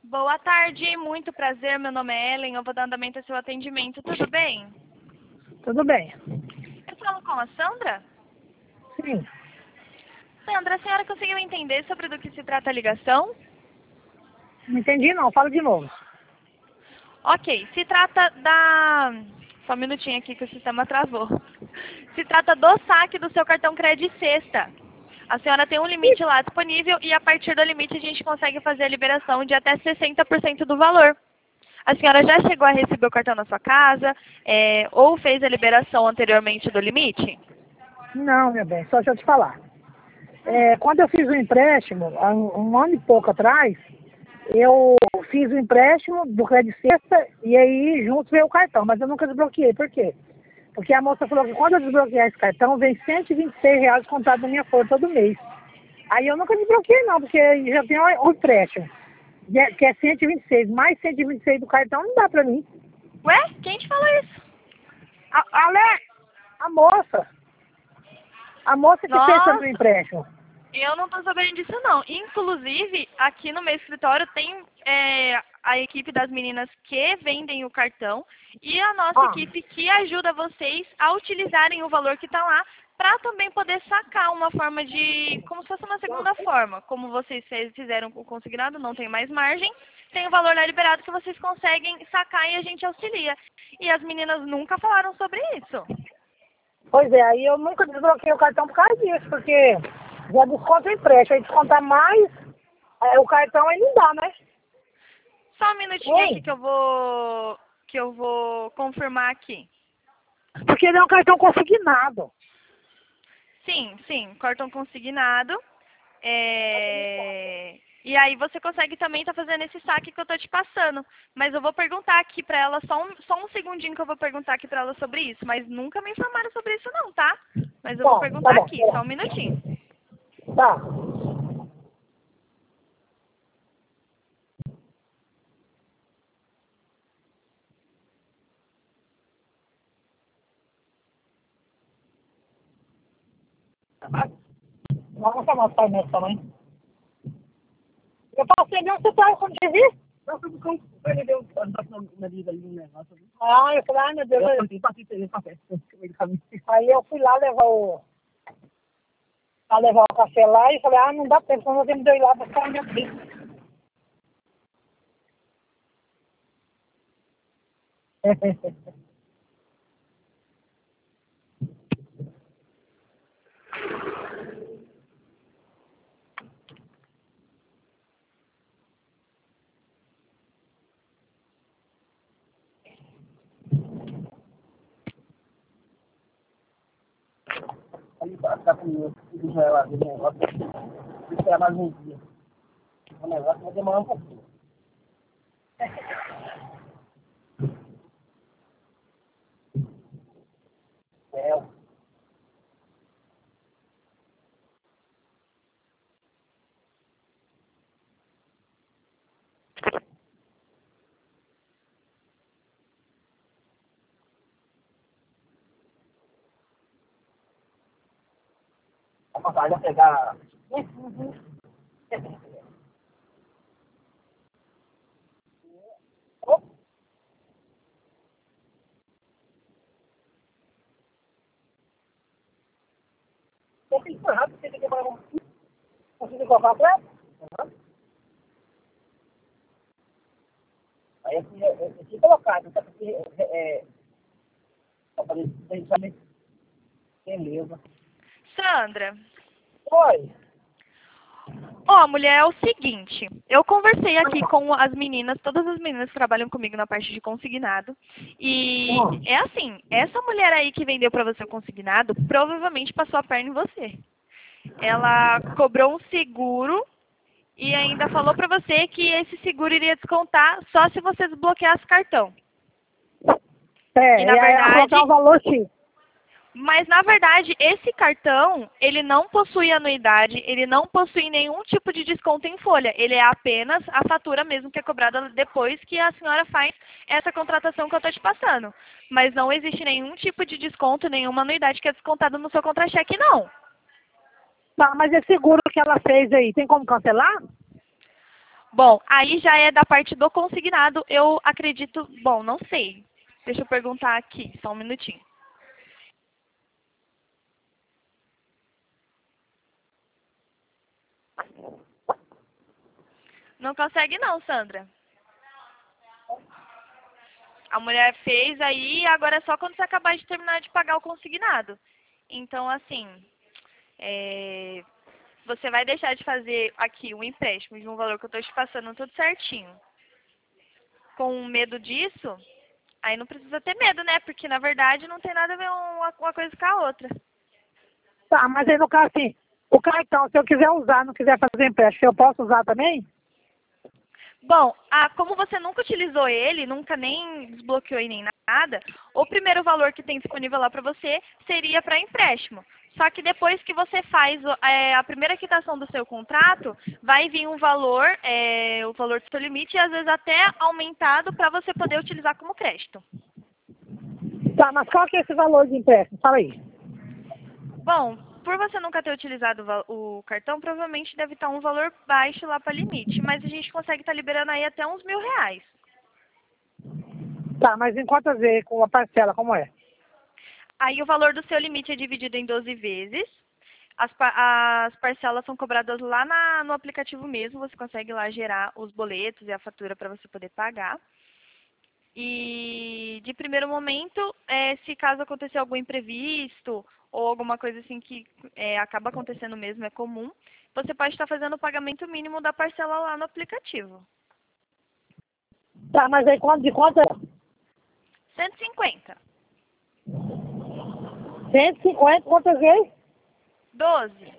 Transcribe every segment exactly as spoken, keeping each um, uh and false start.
Boa tarde, muito prazer. Meu nome é Ellen, eu vou dar andamento ao seu atendimento. Tudo bem? Tudo bem. Eu falo com a Sandra? Sim. Sandra, a senhora conseguiu entender sobre do que se trata a ligação? Não entendi não, fala de novo. Ok, se trata da... Só um minutinho aqui que o sistema travou. Se trata do saque do seu cartão crédito sexta. A senhora tem um limite lá disponível e a partir do limite a gente consegue fazer a liberação de até sessenta por cento do valor. A senhora já chegou a receber o cartão na sua casa é, ou fez a liberação anteriormente do limite? Não, meu bem, só deixa eu te falar. É, quando eu fiz o empréstimo, há um, um ano e pouco atrás, eu fiz o empréstimo do crédito sexta e aí junto veio o cartão, mas eu nunca desbloqueei. Por quê? Porque a moça falou que quando eu desbloquear esse cartão, vem cento e vinte e seis reais contado na minha folha todo mês. Aí eu nunca desbloqueei não, porque já tem o empréstimo, que é cento e vinte e seis, mais cento e vinte e seis do cartão não dá pra mim. Ué? Quem te falou isso? A, a, Le- a moça, a moça que fez Nossa, o empréstimo. eu não tô sabendo disso não. Inclusive, aqui no meu escritório tem é, a equipe das meninas que vendem o cartão e a nossa Ah. equipe que ajuda vocês a utilizarem o valor que está lá para também poder sacar uma forma de, como se fosse uma segunda forma. Como vocês fez- fizeram com o consignado, não tem mais margem, tem o valor lá liberado que vocês conseguem sacar e a gente auxilia. E as meninas nunca falaram sobre isso. Pois é, aí eu nunca desbloqueei o cartão por causa disso, porque já desconta o empréstimo, aí descontar mais, é, o cartão aí não dá, né? Só um minutinho Oi. aqui que eu vou que eu vou confirmar aqui. Porque ele é um cartão consignado. Sim, sim, cartão consignado. É... E aí você consegue também estar fazendo esse saque que eu tô te passando. Mas eu vou perguntar aqui pra ela, só um, só um segundinho que eu vou perguntar aqui pra ela sobre isso. Mas nunca me informaram sobre isso não, tá? Mas eu vou Tá, perguntar tá bom. aqui, só um minutinho. Tá. Vamos chamar o pai mesmo também. Eu passei não, você tá com T V? Não, foi porque ele deu na vida ali um negócio. Ah, eu falei, ai meu Deus. Eu Eu... passei, passei pelo café. Aí eu fui lá levar o. Pra levar o café lá e falei, ah, não dá tempo, senão eu tenho que ir lá pra ficar onde eu fico. Aí tá com o Israel lá, o negócio. Isso é mais um dia. O negócio vai demorar um pouquinho. É. A passagem vai pegar. Tem que ir rápido, tem que demorar um pouquinho. Consegui colocar o prato? Aí eu fui, eu, eu fui colocado, só porque é, só para deixar beleza. Sandra, Oi. ó, mulher, é o seguinte, eu conversei aqui com as meninas, todas as meninas que trabalham comigo na parte de consignado, e é assim, essa mulher aí que vendeu pra você o consignado, provavelmente passou a perna em você. Ela cobrou um seguro e ainda falou pra você que esse seguro iria descontar só se você desbloqueasse o cartão. É, E na e aí ela verdade, colocar o valor X. mas na verdade, esse cartão, ele não possui anuidade, ele não possui nenhum tipo de desconto em folha. Ele é apenas a fatura mesmo que é cobrada depois que a senhora faz essa contratação que eu estou te passando. Mas não existe nenhum tipo de desconto, nenhuma anuidade que é descontada no seu contra-cheque, não. Tá, mas esse seguro que ela fez aí, tem como cancelar? Bom, aí já é da parte do consignado, eu acredito... Bom, não sei. Deixa eu perguntar aqui, só um minutinho. Não consegue não, Sandra. A mulher fez aí, agora é só quando você acabar de terminar de pagar o consignado. Então, assim, é, você vai deixar de fazer aqui um empréstimo de um valor que eu estou te passando tudo certinho. Com medo disso, aí não precisa ter medo, né? Porque, na verdade, não tem nada a ver uma, uma coisa com a outra. Tá, mas aí no caso assim, o cartão, se eu quiser usar, não quiser fazer empréstimo, eu posso usar também? Bom, ah, como você nunca utilizou ele, nunca nem desbloqueou e nem nada, o primeiro valor que tem disponível lá para você seria para empréstimo. Só que depois que você faz é, a primeira quitação do seu contrato, vai vir um valor, é, o valor do seu limite, e às vezes até aumentado para você poder utilizar como crédito. Tá, mas qual que é esse valor de empréstimo? Fala aí. Bom, por você nunca ter utilizado o cartão, provavelmente deve estar um valor baixo lá para limite, mas a gente consegue estar liberando aí até uns mil reais. Tá, mas em quantas vezes com a parcela, como é? Aí o valor do seu limite é dividido em doze vezes. As, as parcelas são cobradas lá na, no aplicativo mesmo, você consegue lá gerar os boletos e a fatura para você poder pagar. E de primeiro momento, é, se caso acontecer algum imprevisto ou alguma coisa assim que é, acaba acontecendo mesmo, é comum, você pode estar fazendo o pagamento mínimo da parcela lá no aplicativo. Tá, mas aí quanto de quanto é? cento e cinquenta. cento e cinquenta, quantas vezes? doze.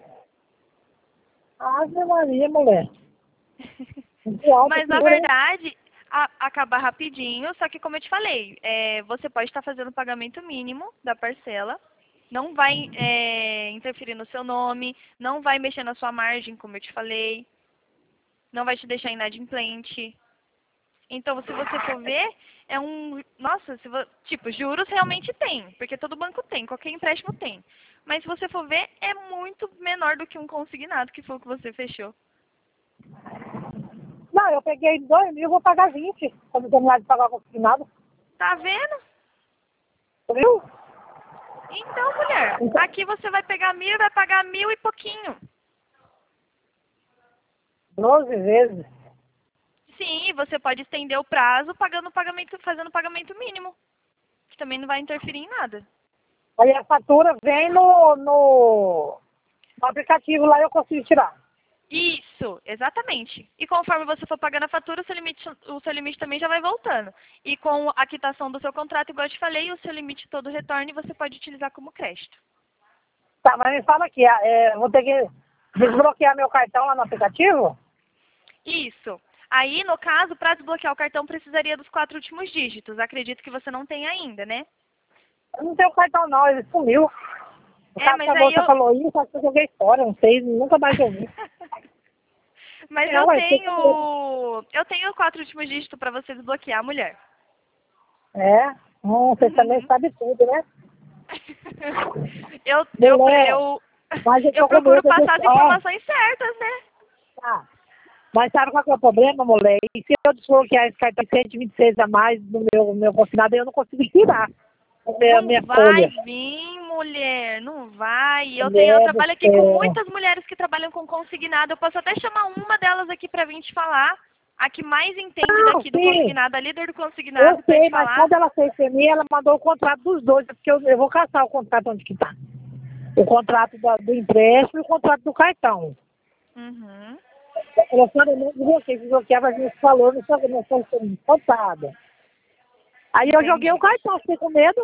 Ave Maria, mulher. Muito alto, Mas, na segura, hein? verdade, a, acaba rapidinho, só que como eu te falei, é, você pode estar fazendo o pagamento mínimo da parcela, não vai é, interferir no seu nome, não vai mexer na sua margem, como eu te falei, não vai te deixar inadimplente. Então, se você for ver, é um... Nossa, se vo, tipo, juros realmente tem, porque todo banco tem, qualquer empréstimo tem. Mas se você for ver, é muito menor do que um consignado, que foi o que você fechou. Não, eu peguei dois mil, vou pagar vinte, quando terminar de pagar o consignado. Tá vendo? Viu? Então, mulher, aqui você vai pegar mil e vai pagar mil e pouquinho. doze vezes. Sim, e você pode estender o prazo pagando pagamento, fazendo o pagamento mínimo, que também não vai interferir em nada. Aí a fatura vem no, no, no aplicativo lá e eu consigo tirar. Isso, exatamente. E conforme você for pagando a fatura, o seu limite, o seu limite também já vai voltando. E com a quitação do seu contrato, igual eu te falei, o seu limite todo retorna e você pode utilizar como crédito. Tá, mas me fala aqui, é, vou ter que desbloquear meu cartão lá no aplicativo? Isso. Aí, no caso, para desbloquear o cartão, precisaria dos quatro últimos dígitos. Acredito que você não tem ainda, né? Eu não tenho cartão não, ele sumiu. O É, cara mas que a aí moça eu... falou isso, acho que eu joguei fora, não sei, nunca mais ouvi. Mas É, eu ué, tem que- tenho... Eu tenho quatro últimos dígitos para você desbloquear, mulher. É, hum, você também Uhum. sabe tudo, né? eu, eu, Mulher, eu, mas eu eu tô com procuro medo passar as desse... Ó, informações certas, né? tá. Mas sabe qual que é o problema, mulher? E se eu desbloquear esse cartão cento e vinte e seis a mais do meu, meu confinado, eu não consigo tirar a minha, Não minha vai folha. vir, mulher, não vai. Eu tenho, eu Mulher do trabalho aqui com céu. muitas mulheres que trabalham com consignado. Eu posso até chamar uma delas aqui para vir te falar. A que mais entende Não, daqui do sim, consignado, a líder do eu consignado, para sei, te mas falar. quando ela fez pra mim, ela mandou o contrato dos dois, porque eu, eu vou caçar o contrato onde que tá. O contrato da- do empréstimo e o contrato do cartão. Uhum. Ela falou, não desbloqueei, desbloquear, mas não falou, não sou, não sou contada. Aí eu joguei o Entendi. cartão, fiquei com medo.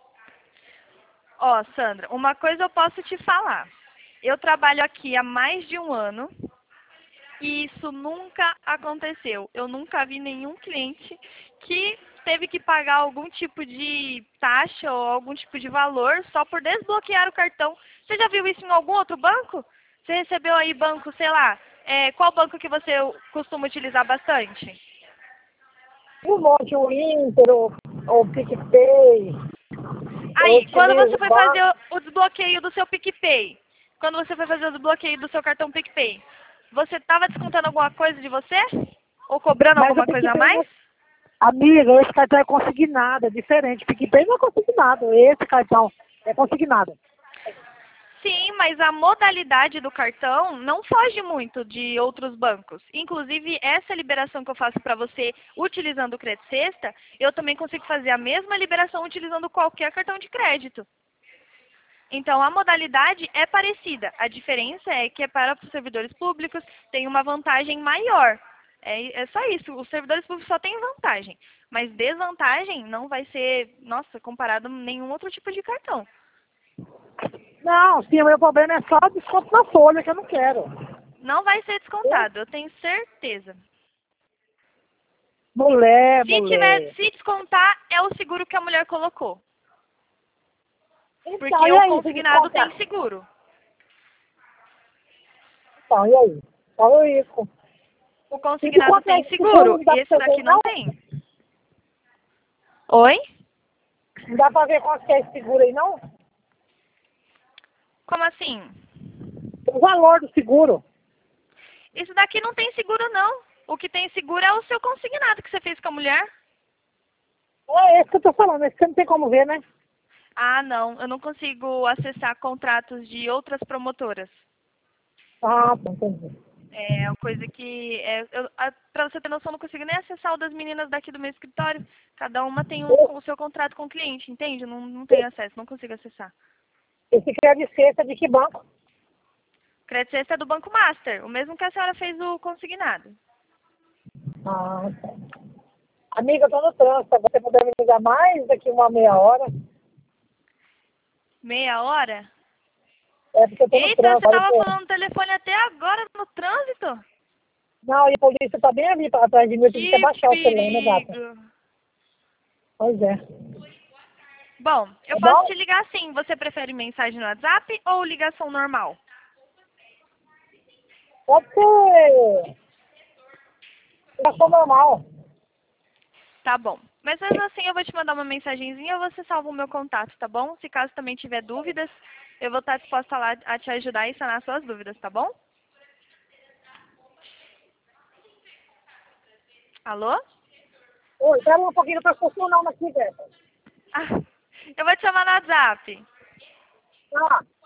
Ó, Sandra, uma coisa eu posso te falar. Eu trabalho aqui há mais de um ano e isso nunca aconteceu. Eu nunca vi nenhum cliente que teve que pagar algum tipo de taxa ou algum tipo de valor só por desbloquear o cartão. Você já viu isso em algum outro banco? Você recebeu aí banco, sei lá, é, qual banco que você costuma utilizar bastante? Um monte, o Inter, o, o PicPay, eu Aí, quando você utilizo foi banco. fazer o o desbloqueio do seu PicPay, quando você foi fazer o desbloqueio do seu cartão PicPay, você estava descontando alguma coisa de você? Ou cobrando Mas alguma o PicPay coisa a mais? Amiga, esse cartão é consignado, é diferente. PicPay não é consignado, esse cartão é consignado. Sim, mas a modalidade do cartão não foge muito de outros bancos. Inclusive, essa liberação que eu faço para você utilizando o Crédito Sexta, eu também consigo fazer a mesma liberação utilizando qualquer cartão de crédito. Então, a modalidade é parecida. A diferença é que é para os servidores públicos, tem uma vantagem maior. É, é só isso. Os servidores públicos só têm vantagem. Mas desvantagem não vai ser, nossa, comparado a nenhum outro tipo de cartão. Não, sim, o meu problema é só desconto na folha, que eu não quero. Não vai ser descontado, eu tenho certeza. Mulher, Se tiver, mulher. se descontar, é o seguro que a mulher colocou. Então, Porque e o aí, se consignado descontar? tem seguro. Então, e aí? Qual é o risco? O E consignado quanto é tem esse seguro? seguro, Não dá esse pra daqui ver, não não? tem. Oi? Não dá pra ver quanto que é esse seguro aí, não? Como assim? O valor do seguro. Isso daqui não tem seguro, não. O que tem seguro é o seu consignado que você fez com a mulher. É esse que eu tô falando, esse que não tem como ver, né? Ah, não. Eu não consigo acessar contratos de outras promotoras. Ah, tá, entendi. É uma coisa que... É, eu, a, pra você ter noção, eu não consigo nem acessar o das meninas daqui do meu escritório. Cada uma tem o, o seu contrato com o cliente, entende? Eu não, não tenho acesso, não consigo acessar. Esse crédito sexta é de que banco? Crédito Sexta é do Banco Master, o mesmo que a senhora fez o consignado. Ah, tá. Amiga, eu tô no trânsito. Você puder me ligar mais daqui uma meia hora? Meia hora? É porque eu tô no Eita, você trânsito. tava Olha, falando no telefone até agora no trânsito? não, e a polícia tá bem ali pra- atrás de mim. Eu tive que Que abaixar o celular, né, gata? perigo. Pois é. Bom, eu Tá posso bom? te ligar sim. Você prefere mensagem no WhatsApp ou ligação normal? Pode ser. Ligação normal. Tá bom. Mas mesmo assim eu vou te mandar uma mensagenzinha e você salva o meu contato, tá bom? Se caso também tiver dúvidas, eu vou estar disposta lá a te ajudar e sanar suas dúvidas, tá bom? Alô? Oi, espera um pouquinho pra funcionar aqui, Beto. Ah, eu vou te chamar no WhatsApp. Ah.